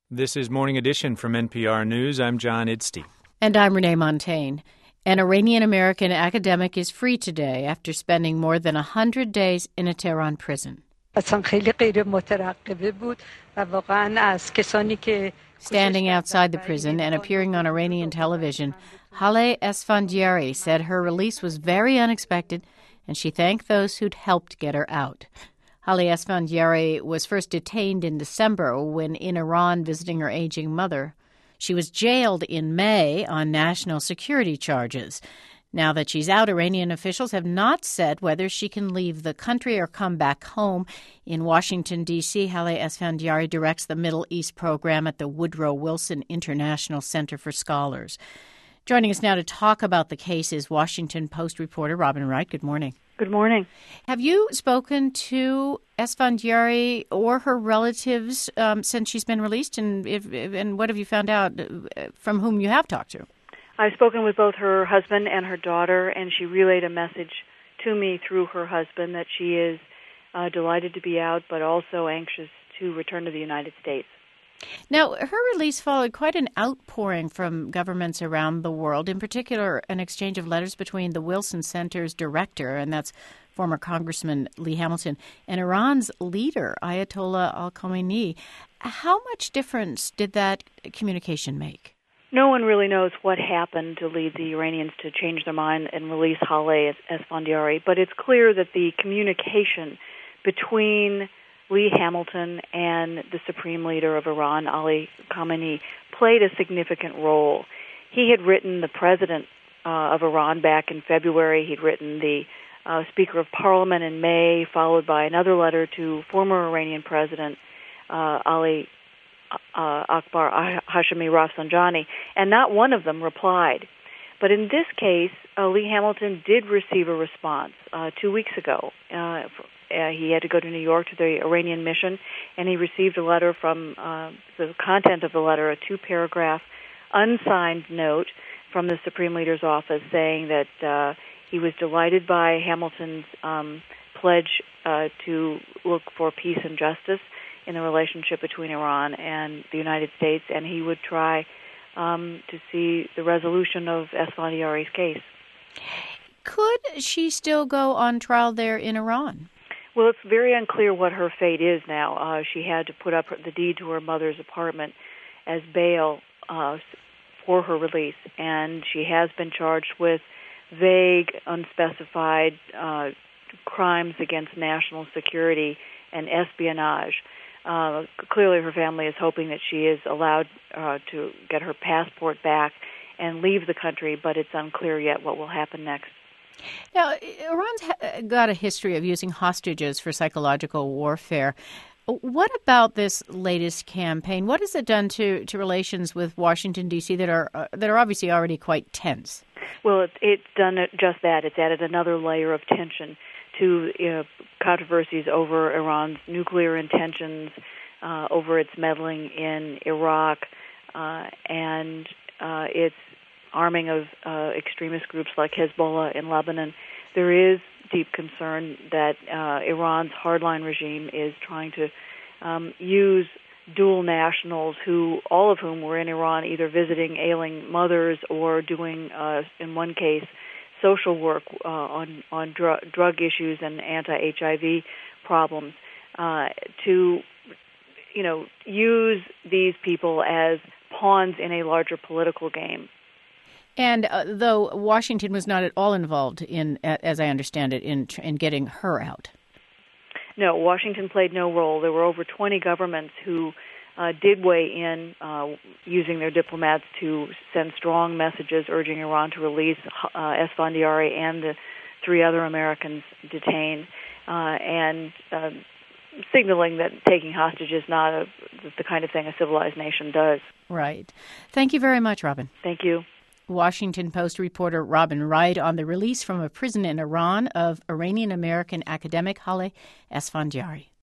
This is Morning Edition from NPR News. I'm John Idstein. And I'm Renee Montagne. An Iranian-American academic is free today after spending more than 100 days in a Tehran prison. Standing outside the prison and appearing on Iranian television, Haleh Esfandiari said her release was very unexpected, and she thanked those who'd helped get her out. Haleh Esfandiari was first detained in December when in Iran visiting her aging mother. She was jailed in May on national security charges. Now that she's out, Iranian officials have not said whether she can leave the country or come back home. In Washington, D.C., Haleh Esfandiari directs the Middle East program at the Woodrow Wilson International Center for Scholars. Joining us now to talk about the case is Washington Post reporter Robin Wright. Good morning. Good morning. Have you spoken to Esfandiari or her relatives since she's been released? And what have you found out from whom you have talked to? I've spoken with both her husband and her daughter, and she relayed a message to me through her husband that she is delighted to be out, but also anxious to return to the United States. Now, her release followed quite an outpouring from governments around the world, in particular an exchange of letters between the Wilson Center's director, and that's former Congressman Lee Hamilton, and Iran's leader, Ayatollah al-Khamenei. How much difference did that communication make? No one really knows what happened to lead the Iranians to change their mind and release Haleh Esfandiari, but it's clear that the communication between Lee Hamilton and the supreme leader of Iran, Ali Khamenei, played a significant role. He had written the president of Iran back in February. He'd written the Speaker of Parliament in May, followed by another letter to former Iranian President Ali Akbar Hashemi Rafsanjani, and not one of them replied. But in this case, Lee Hamilton did receive a response 2 weeks ago. He had to go to New York to the Iranian mission, and he received a letter from the content of the letter, a 2-paragraph unsigned note from the Supreme Leader's office saying that he was delighted by Hamilton's pledge to look for peace and justice in the relationship between Iran and the United States, and he would try to see the resolution of Esfandiari's case. Could she still go on trial there in Iran? Well, it's very unclear what her fate is now. She had to put up the deed to her mother's apartment as bail for her release, and she has been charged with vague, unspecified crimes against national security and espionage. Clearly, her family is hoping that she is allowed to get her passport back and leave the country, but it's unclear yet what will happen next. Now, Iran's got a history of using hostages for psychological warfare. What about this latest campaign? What has it done to relations with Washington, D.C. that are obviously already quite tense? Well, it's done just that. It's added another layer of tension to controversies over Iran's nuclear intentions, over its meddling in Iraq, and its arming of extremist groups like Hezbollah in Lebanon. There is deep concern that Iran's hardline regime is trying to use dual nationals all of whom were in Iran either visiting ailing mothers or doing, in one case, social work on drug issues and anti-HIV problems, to use these people as pawns in a larger political game. And though Washington was not at all involved in, as I understand it, in getting her out. No, Washington played no role. There were over 20 governments who did weigh in, using their diplomats to send strong messages urging Iran to release Esfandiari and the 3 other Americans detained, and signaling that taking hostage is not the kind of thing a civilized nation does. Right. Thank you very much, Robin. Thank you. Washington Post reporter Robin Wright on the release from a prison in Iran of Iranian-American academic Haleh Esfandiari.